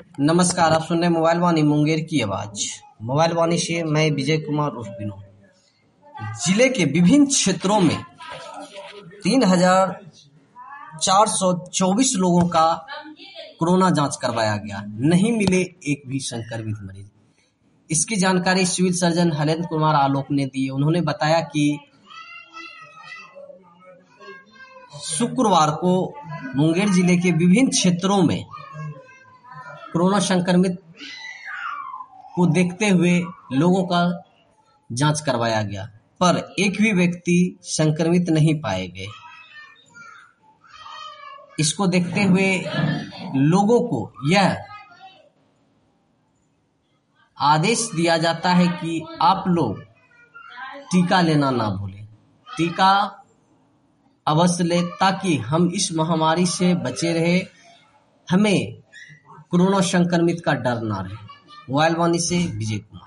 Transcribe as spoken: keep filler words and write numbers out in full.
नमस्कार, आप सुन रहे हैं मोबाइल वाणी मुंगेर की आवाज। मोबाइल वाणी से मैं विजय कुमार उर्फ विनोद। जिले के विभिन्न क्षेत्रों में तीन हजार चार सौ चौबीस लोगों का कोरोना जांच करवाया गया, नहीं मिले एक भी संक्रमित मरीज। इसकी जानकारी सिविल सर्जन हरेंद्र कुमार आलोक ने दी। उन्होंने बताया कि शुक्रवार को मुंगेर जिले के विभिन्न क्षेत्रों में कोरोना संक्रमित को देखते हुए लोगों का जांच करवाया गया, पर एक भी व्यक्ति संक्रमित नहीं पाए गए। इसको देखते हुए लोगों को यह आदेश दिया जाता है कि आप लोग टीका लेना ना भूलें। टीका अवश्य लें ताकि हम इस महामारी से बचे रहे, हमें कोरोना संक्रमित का डर ना रहे। मोबाइल वाणी से विजय कुमार।